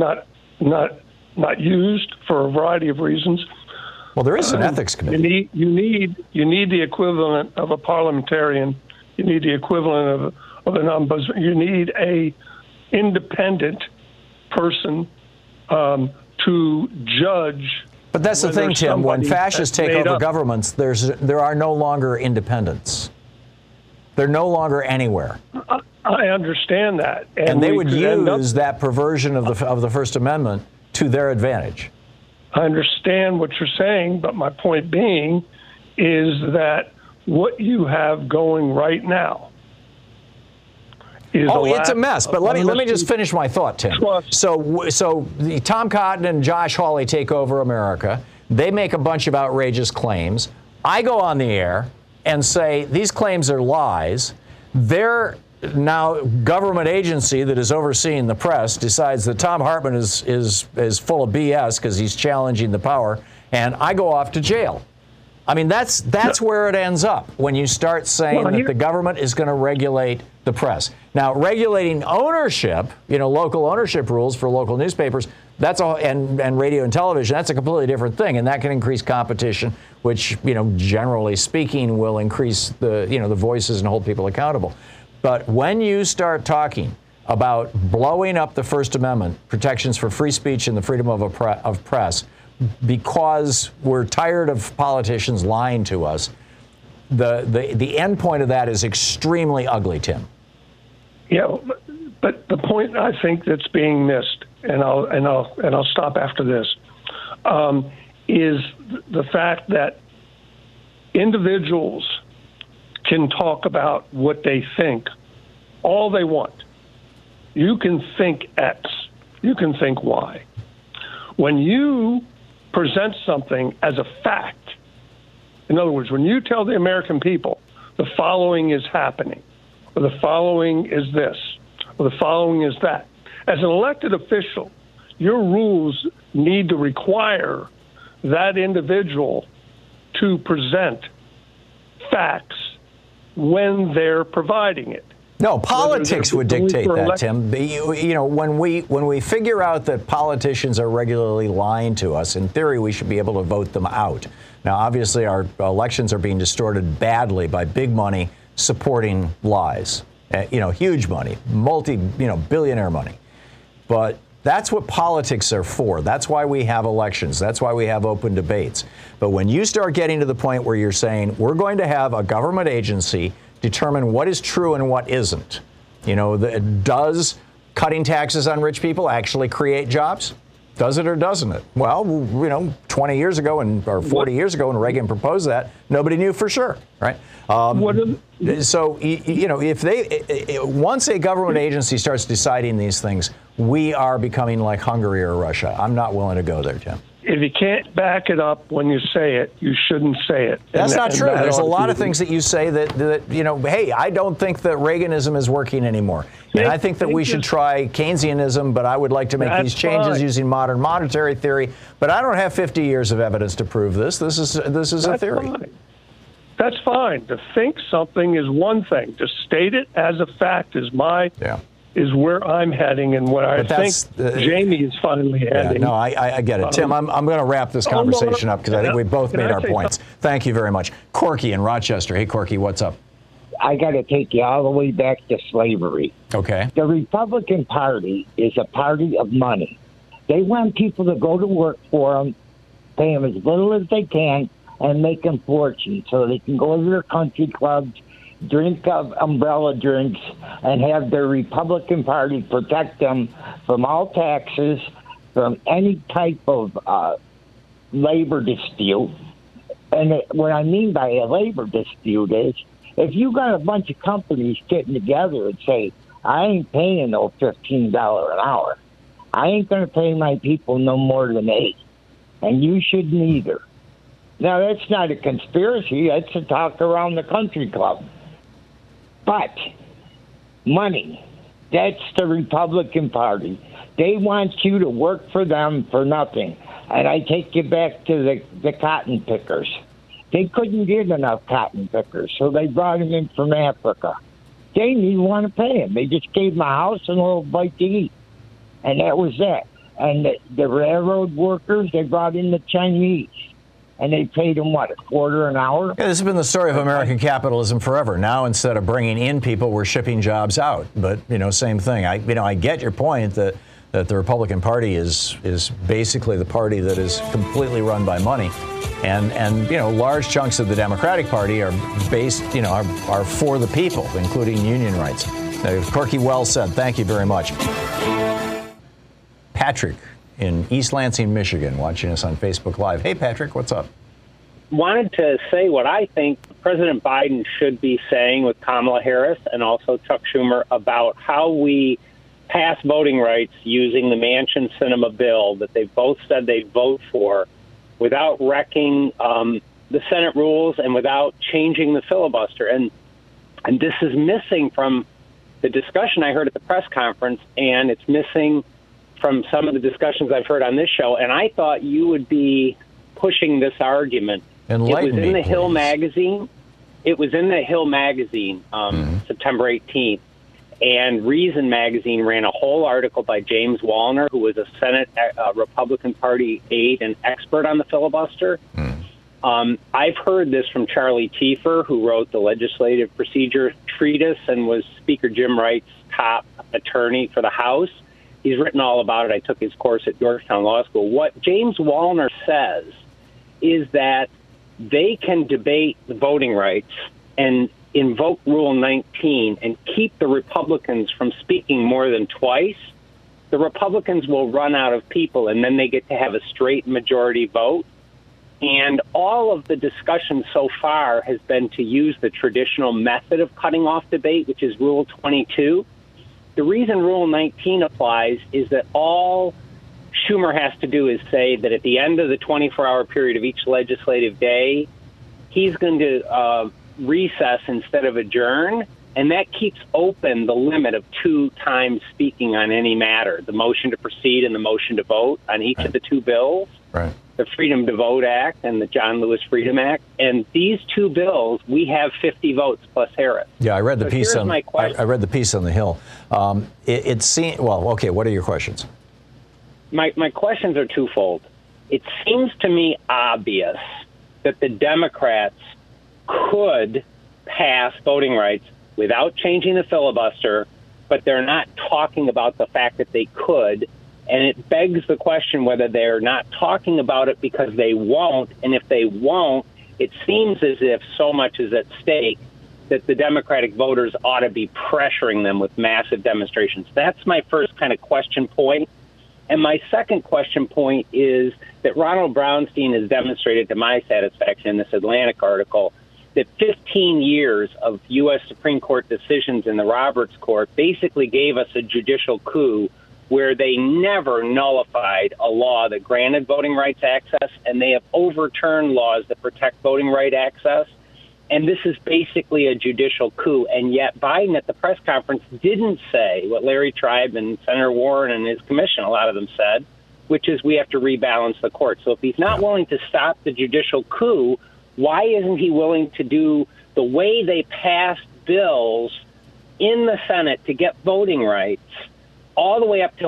not used for a variety of reasons. Well, there is an ethics committee. You need the equivalent of a parliamentarian. You need the equivalent of an ombudsman. You need a independent person to judge. But that's the thing, Tim. When fascists take over governments, there are no longer independents. They're no longer anywhere. I understand that, and they would use that perversion of the First Amendment to their advantage. I understand what you're saying, but my point being is that what you have going right now is it's a mess. But let me just finish my thought, Tim. So Tom Cotton and Josh Hawley take over America. They make a bunch of outrageous claims. I go on the air and say these claims are lies. Their now government agency that is overseeing the press decides that Thom Hartmann is full of BS because he's challenging the power, and I go off to jail. I mean, that's where it ends up when you start saying that the government is going to regulate the press. Now, regulating ownership, local ownership rules for local newspapers, that's all, and radio and television, that's a completely different thing, and that can increase competition, which, generally speaking, will increase the voices and hold people accountable. But when you start talking about blowing up the First Amendment, protections for free speech and the freedom of press, because we're tired of politicians lying to us, the end point of that is extremely ugly, Tim. Yeah, but the point I think that's being missed, and I'll stop after this, is the fact that individuals can talk about what they think all they want. You can think X, you can think Y. When you present something as a fact, in other words, when you tell the American people the following is happening, or the following is this, or the following is that, as an elected official, your rules need to require that individual to present facts when they're providing it. No, politics would dictate that, Tim. When we figure out that politicians are regularly lying to us, in theory, we should be able to vote them out. Now, obviously, our elections are being distorted badly by big money supporting lies. Huge money, billionaire money. But that's what politics are for. That's why we have elections. That's why we have open debates. But when you start getting to the point where you're saying we're going to have a government agency determine what is true and what isn't, does cutting taxes on rich people actually create jobs? Does it or doesn't it? Well, 20 years ago or 40 years ago when Reagan proposed that, nobody knew for sure, right? So, if once a government agency starts deciding these things, we are becoming like Hungary or Russia. I'm not willing to go there, Tim. If you can't back it up when you say it, you shouldn't say it. That's not true. There's a lot of things that you say that hey, I don't think that Reaganism is working anymore. And I think that we should try Keynesianism, but I would like to make these changes using modern monetary theory. But I don't have 50 years of evidence to prove this. This is a theory. Fine. That's fine. To think something is one thing. To state it as a fact is is where I'm heading, and what I think Jamie is finally heading. No, I get it. Tim, I'm going to wrap this conversation up because I think we both made our points. Thank you very much. Corky in Rochester. Hey, Corky, what's up? I got to take you all the way back to slavery. Okay. The Republican Party is a party of money. They want people to go to work for them, pay them as little as they can, and make them fortune so they can go to their country clubs, drink umbrella drinks, and have their Republican Party protect them from all taxes, from any type of labor dispute. And what I mean by a labor dispute is if you got a bunch of companies getting together and say, I ain't paying no $15 an hour. I ain't going to pay my people no more than $8. And you shouldn't either. Now, that's not a conspiracy. That's a talk around the country club. But money, that's the Republican Party. They want you to work for them for nothing. And I take you back to the cotton pickers. They couldn't get enough cotton pickers, so they brought him in from Africa. They didn't want to pay him. They just gave him a house and a little bite to eat. And that was that. And the railroad workers, they brought in the Chinese. And they paid them, what, $1 an hour? Yeah, this has been the story of American capitalism forever. Now, instead of bringing in people, we're shipping jobs out. But, same thing. I get your point that the Republican Party is basically the party that is completely run by money. And large chunks of the Democratic Party are based, are for the people, including union rights. Corky, well said. Thank you very much. Patrick in East Lansing, Michigan, watching us on Facebook Live. Hey, Patrick, what's up? Wanted to say what I think President Biden should be saying with Kamala Harris and also Chuck Schumer about how we pass voting rights using the Manchin-Sinema bill that they both said they'd vote for without wrecking the Senate rules and without changing the filibuster. And this is missing from the discussion I heard at the press conference, and it's missing from some of the discussions I've heard on this show, and I thought you would be pushing this argument. Enlighten it was in me, the please. Hill magazine. It was in the Hill magazine, September 18th, and Reason magazine ran a whole article by James Wallner, who was a Senate Republican Party aide and expert on the filibuster. I've heard this from Charlie Tiefer, who wrote the legislative procedure treatise and was Speaker Jim Wright's top attorney for the House. He's written all about it. I took his course at Georgetown Law School. What James Wallner says is that they can debate the voting rights and invoke Rule 19 and keep the Republicans from speaking more than twice. The Republicans will run out of people, and then they get to have a straight majority vote. And all of the discussion so far has been to use the traditional method of cutting off debate, which is Rule 22. The reason Rule 19 applies is that all Schumer has to do is say that at the end of the 24-hour period of each legislative day, he's going to recess instead of adjourn, and that keeps open the limit of 2 times speaking on any matter, the motion to proceed and the motion to vote on each of the 2 bills. Right. The Freedom to Vote Act and the John Lewis Freedom Act. And these 2 bills, we have 50 votes plus Harris. Yeah, I read the piece on. My question. I read the piece on the Hill. It seemed well. Okay, what are your questions? My questions are twofold. It seems to me obvious that the Democrats could pass voting rights without changing the filibuster, but they're not talking about the fact that they could. And it begs the question whether they're not talking about it because they won't. And if they won't, it seems as if so much is at stake that the Democratic voters ought to be pressuring them with massive demonstrations. That's my first kind of question point. And my second question point is that Ronald Brownstein has demonstrated to my satisfaction in this Atlantic article that 15 years of U.S. Supreme Court decisions in the Roberts Court basically gave us a judicial coup where they never nullified a law that granted voting rights access, and they have overturned laws that protect voting right access. And this is basically a judicial coup. And yet Biden at the press conference didn't say what Larry Tribe and Senator Warren and his commission, a lot of them said, which is we have to rebalance the court. So if he's not willing to stop the judicial coup, why isn't he willing to do the way they passed bills in the Senate to get voting rights all the way up till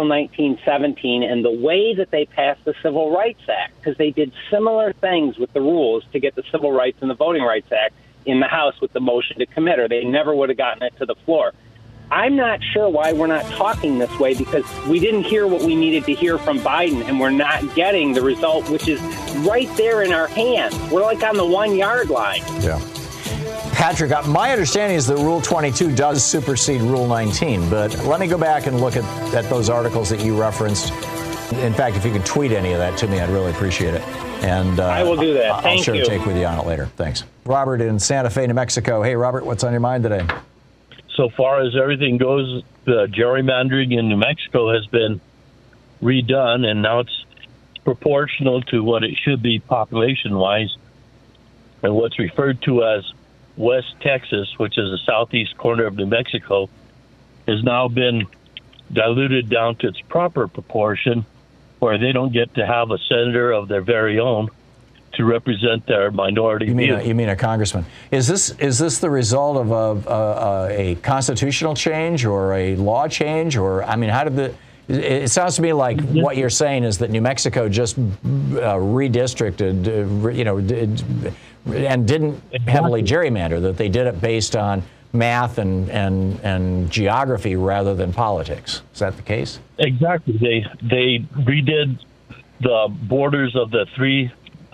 1917, and the way that they passed the Civil Rights Act, because they did similar things with the rules to get the Civil Rights and the Voting Rights Act in the House with the motion to commit, or they never would have gotten it to the floor. I'm not sure why we're not talking this way, because we didn't hear what we needed to hear from Biden, and we're not getting the result, which is right there in our hands. We're like on the 1-yard line. Yeah. Patrick, my understanding is that Rule 22 does supersede Rule 19, but let me go back and look at those articles that you referenced. In fact, if you could tweet any of that to me, I'd really appreciate it. And I will do that. I'll share a take with you on it later. Thanks. Robert in Santa Fe, New Mexico. Hey, Robert, what's on your mind today? So far as everything goes, the gerrymandering in New Mexico has been redone, and now it's proportional to what it should be population-wise. And what's referred to as West Texas, which is the southeast corner of New Mexico, has now been diluted down to its proper proportion, where they don't get to have a senator of their very own. to represent their minority views. You mean a congressman? Is this the result of a constitutional change or a law change, or I mean, how did it sounds to me like what you're saying is that New Mexico just redistricted, and didn't heavily gerrymander, that they did it based on math and geography rather than politics. Is that the case? Exactly. They redid the borders of the three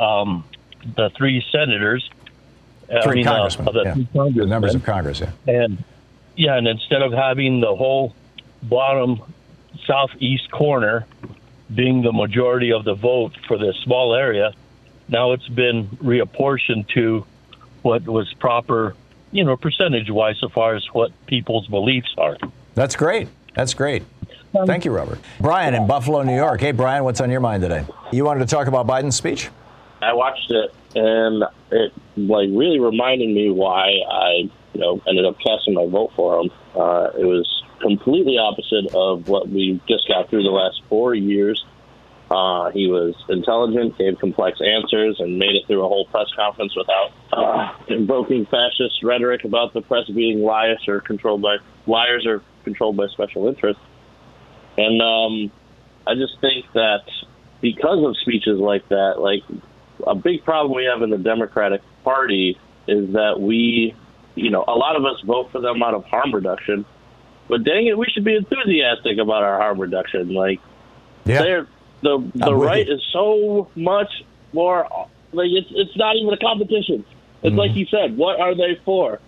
senators. Three congressmen. The members of Congress. Yeah. And instead of having the whole bottom southeast corner being the majority of the vote for this small area, now it's been reapportioned to what was proper, percentage-wise, so far as what people's beliefs are. That's great. That's great. Thank you, Robert. Brian in Buffalo, New York. Hey, Brian, what's on your mind today? You wanted to talk about Biden's speech? I watched it, and it really reminded me why I ended up casting my vote for him. It was completely opposite of what we just got through the last 4 years. He was intelligent, gave complex answers, and made it through a whole press conference without invoking fascist rhetoric about the press being liars or controlled by special interests. And I just think that because of speeches like that, a big problem we have in the Democratic Party is that we, a lot of us vote for them out of harm reduction. But dang it, we should be enthusiastic about our harm reduction. The right is so much more. It's not even a competition. It's like you said. What are they for?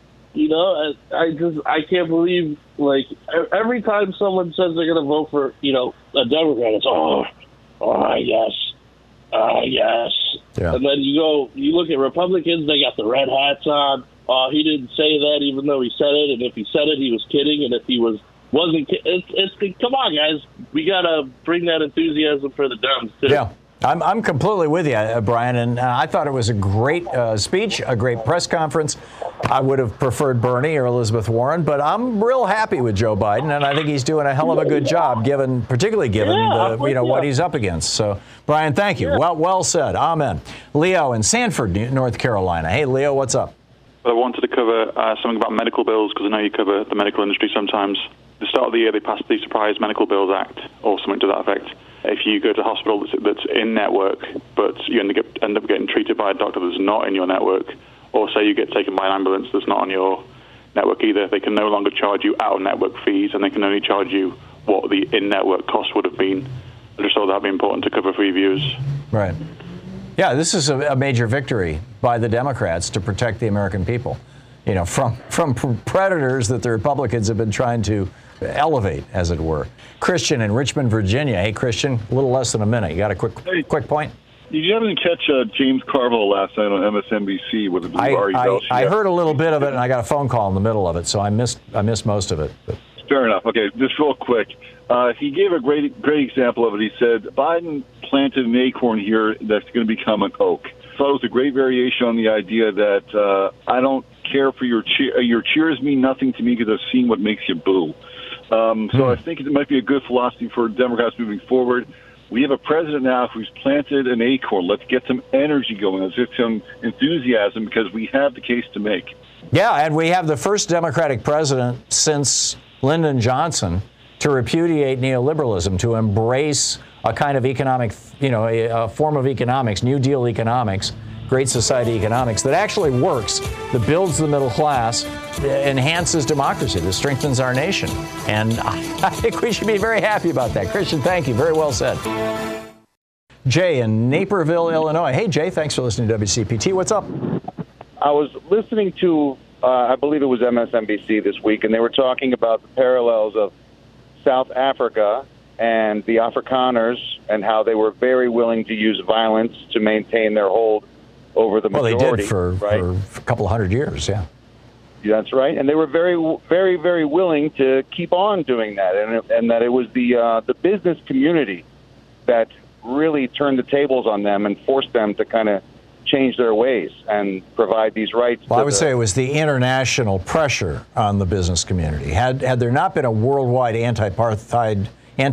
I can't believe. Every time someone says they're going to vote for a Democrat, it's yes. Yeah. And then you look at Republicans. They got the red hats on. He didn't say that, even though he said it. And if he said it, he was kidding. And if he wasn't, come on, guys. We got to bring that enthusiasm for the Dems, too. Yeah, I'm completely with you, Brian. And I thought it was a great speech, a great press conference. I would have preferred Bernie or Elizabeth Warren, but I'm real happy with Joe Biden. And I think he's doing a hell of a good job, particularly given what he's up against. So, Brian, thank you. Well said. Amen. Leo in Sanford, North Carolina. Hey, Leo, what's up? I wanted to cover something about medical bills, because I know you cover the medical industry sometimes. At the start of the year, they passed the Surprise Medical Bills Act, or something to that effect. If you go to a hospital that's in network, but you end up getting treated by a doctor that's not in your network, or say you get taken by an ambulance that's not on your network either, they can no longer charge you out-of-network fees, and they can only charge you what the in-network cost would have been. I just thought that would be important to cover for your viewers. Right. Yeah, this is a major victory by the Democrats to protect the American people, from predators that the Republicans have been trying to elevate, as it were. Christian in Richmond, Virginia. Hey, Christian, a little less than a minute. You got a quick point? Did you happen to catch James Carville last night on MSNBC with the Blue Ari Bell? I heard a little bit of it, and I got a phone call in the middle of it, so I missed most of it. But. Fair enough. Okay, just real quick. He gave a great example of it. He said, Biden planted an acorn here that's going to become an oak. So it was a great variation on the idea that I don't care for your cheers mean nothing to me because I've seen what makes you boo. So I think it might be a good philosophy for Democrats moving forward. We have a president now who's planted an acorn. Let's get some energy going. Let's get some enthusiasm, because we have the case to make. Yeah, and we have the first Democratic president since Lyndon Johnson to repudiate neoliberalism, to embrace a kind of economic, a form of economics, New Deal economics, Great Society economics that actually works, that builds the middle class, enhances democracy, that strengthens our nation. And I think we should be very happy about that. Christian, thank you. Very well said. Jay in Naperville, Illinois. Hey, Jay, thanks for listening to WCPT. What's up? I was listening to, I believe it was MSNBC this week, and they were talking about the parallels of South Africa and the Afrikaners and how they were very willing to use violence to maintain their hold over the majority. Well, they did for a couple of hundred years, yeah. That's right, and they were very, very, very willing to keep on doing that, and that it was the business community that really turned the tables on them and forced them to kind of change their ways and provide these rights. Well, I would say it was the international pressure on the business community. Had there not been a worldwide anti-apartheid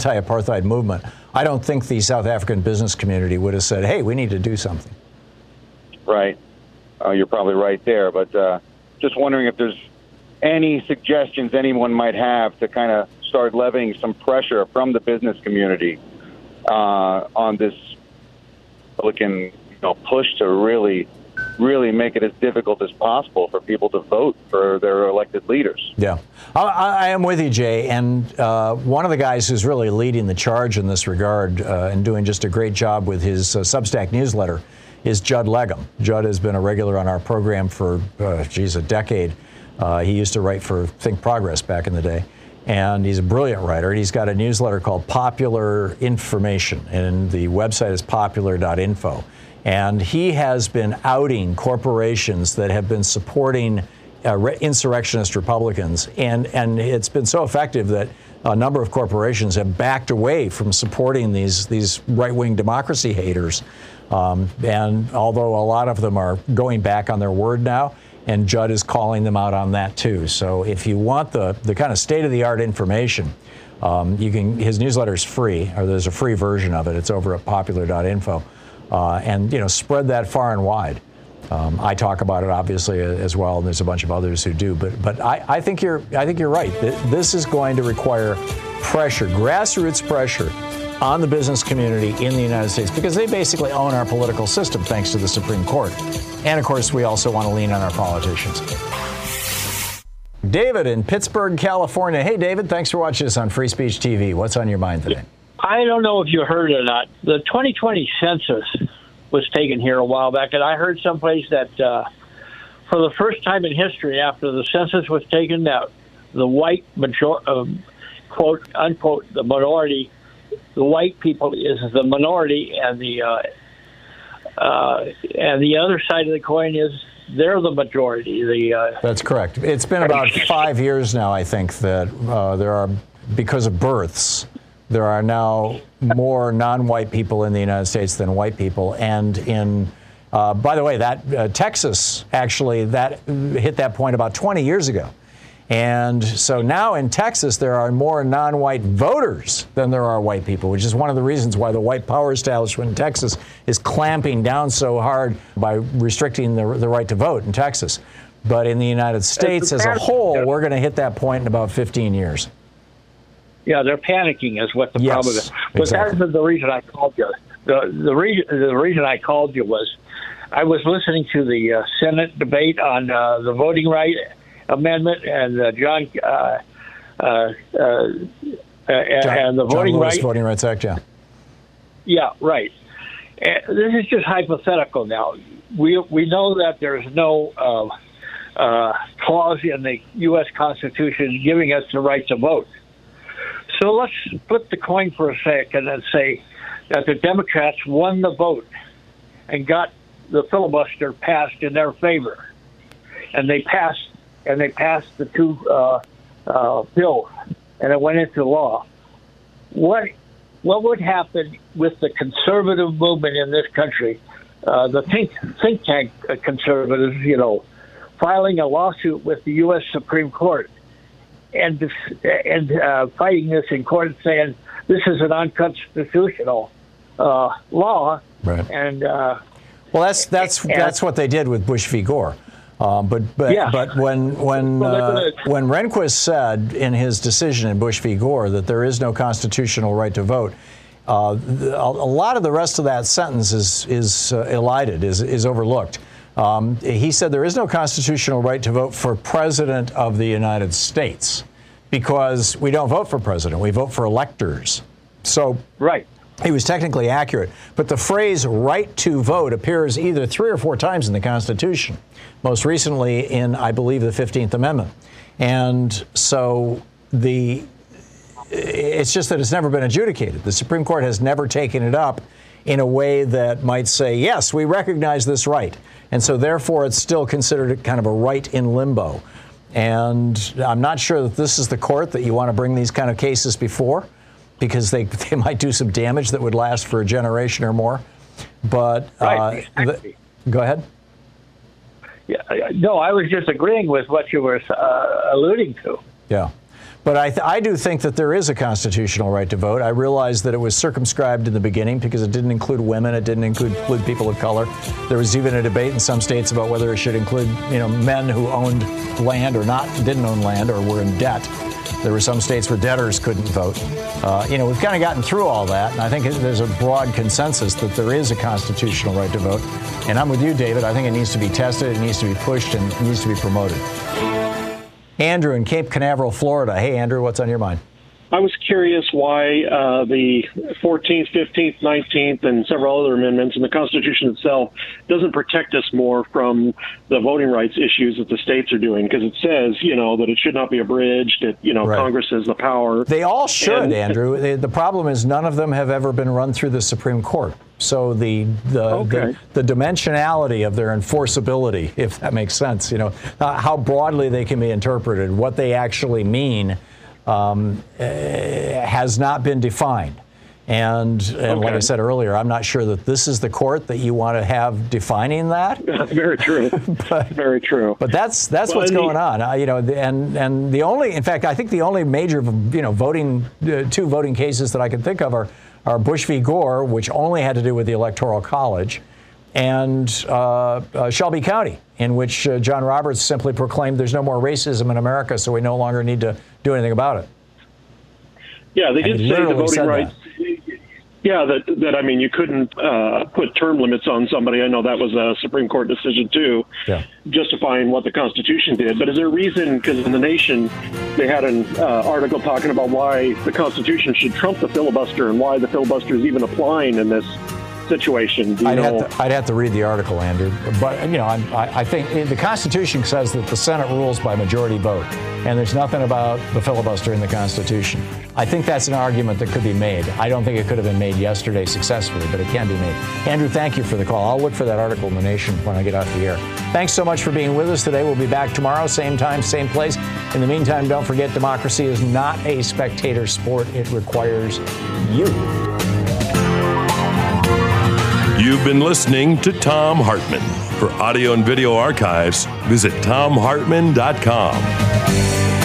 movement, I don't think the South African business community would have said, hey, we need to do something. right? You're probably right there. But just wondering if there's any suggestions anyone might have to kind of start levying some pressure from the business community on this Republican push to really make it as difficult as possible for people to vote for their elected leaders. Yeah, I am with you, Jay. And one of the guys who's really leading the charge in this regard and doing just a great job with his Substack newsletter is Judd Legum. Judd has been a regular on our program for, a decade. He used to write for Think Progress back in the day. And he's a brilliant writer. He's got a newsletter called Popular Information, and the website is popular.info. And he has been outing corporations that have been supporting insurrectionist Republicans. And it's been so effective that a number of corporations have backed away from supporting these right-wing democracy haters. And although a lot of them are going back on their word now, and Judd is calling them out on that too. So if you want the kind of state-of-the-art information, his newsletter is free, or there's a free version of it. It's over at popular.info. And spread that far and wide. I talk about it obviously as well, and there's a bunch of others who do. But I think you're right. This is going to require pressure, grassroots pressure, on the business community in the United States, because they basically own our political system thanks to the Supreme Court. And of course, we also want to lean on our politicians. David in Pittsburgh, California. Hey, David, thanks for watching us on Free Speech TV. What's on your mind today? I don't know if you heard or not. The 2020 census was taken here a while back, and I heard someplace that for the first time in history, after the census was taken, that the white quote unquote the minority, the white people is the minority, and the other side of the coin is they're the majority. That's correct. It's been about 5 years now, I think, that there are, because of births, there are now more non-white people in the United States than white people. And by the way, that Texas actually hit that point about 20 years ago. And so now in Texas, there are more non-white voters than there are white people, which is one of the reasons why the white power establishment in Texas is clamping down so hard by restricting the right to vote in Texas. But in the United States as a whole, we're going to hit that point in about 15 years. Yeah, they're panicking is what the problem is. But exactly. That's the reason I called you. The reason I called you was I was listening to the Senate debate on the voting right amendment and John and the voting right. Voting Rights Act, yeah. Yeah, right. This is just hypothetical now. We know that there's no clause in the U.S. Constitution giving us the right to vote. So let's flip the coin for a second and say that the Democrats won the vote and got the filibuster passed in their favor, and they passed the two bills, and it went into law. What would happen with the conservative movement in this country? The think tank conservatives, filing a lawsuit with the U.S. Supreme Court and fighting this in court, saying this is an unconstitutional law. Right. And well, that's what they did with Bush v. Gore. But when Rehnquist said in his decision in Bush v. Gore that there is no constitutional right to vote, a lot of the rest of that sentence is elided, is overlooked. He said there is no constitutional right to vote for president of the United States because we don't vote for president, we vote for electors. So right. He was technically accurate, but the phrase right to vote appears either 3 or 4 times in the Constitution, most recently in, I believe, the 15th Amendment. And so it's just that it's never been adjudicated. The Supreme Court has never taken it up in a way that might say, yes, we recognize this right. And so therefore, it's still considered kind of a right in limbo. And I'm not sure that this is the court that you want to bring these kind of cases before, because they might do some damage that would last for a generation or more. But right, exactly. Go ahead. Yeah, no, I was just agreeing with what you were alluding to. Yeah. But I do think that there is a constitutional right to vote. I realize that it was circumscribed in the beginning because it didn't include women. It didn't include people of color. There was even a debate in some states about whether it should include, men who owned land or didn't own land or were in debt. There were some states where debtors couldn't vote. We've kind of gotten through all that, and I think there's a broad consensus that there is a constitutional right to vote. And I'm with you, David. I think it needs to be tested, it needs to be pushed, and it needs to be promoted. Andrew in Cape Canaveral, Florida. Hey, Andrew, what's on your mind? I was curious why the 14th, 15th, 19th, and several other amendments in the Constitution itself doesn't protect us more from the voting rights issues that the states are doing, because it says, that it should not be abridged, that, right. Congress has the power. They all should, Andrew. The problem is none of them have ever been run through the Supreme Court. So the dimensionality of their enforceability, if that makes sense, how broadly they can be interpreted, what they actually mean, has not been defined. And like I said earlier, I'm not sure that this is the court that you want to have defining that. Very true. Very true. But that's what's going on. And the only, in fact, I think the only major, two voting cases that I can think of are Bush v. Gore, which only had to do with the Electoral College, and Shelby County, in which John Roberts simply proclaimed there's no more racism in America, so we no longer need to do anything about it. Yeah, they did say the voting rights. Yeah, that you couldn't put term limits on somebody. I know that was a Supreme Court decision too, justifying what the Constitution did. But is there a reason? Because in The Nation, they had an article talking about why the Constitution should trump the filibuster and why the filibuster is even applying in this situation. I'd have to read the article, Andrew. But I think the Constitution says that the Senate rules by majority vote, and there's nothing about the filibuster in the Constitution. I think that's an argument that could be made. I don't think it could have been made yesterday successfully, but it can be made. Andrew, thank you for the call. I'll look for that article in The Nation when I get off the air. Thanks so much for being with us today. We'll be back tomorrow, same time, same place. In the meantime, don't forget, democracy is not a spectator sport. It requires you. You've been listening to Thom Hartmann. For audio and video archives, visit thomhartmann.com.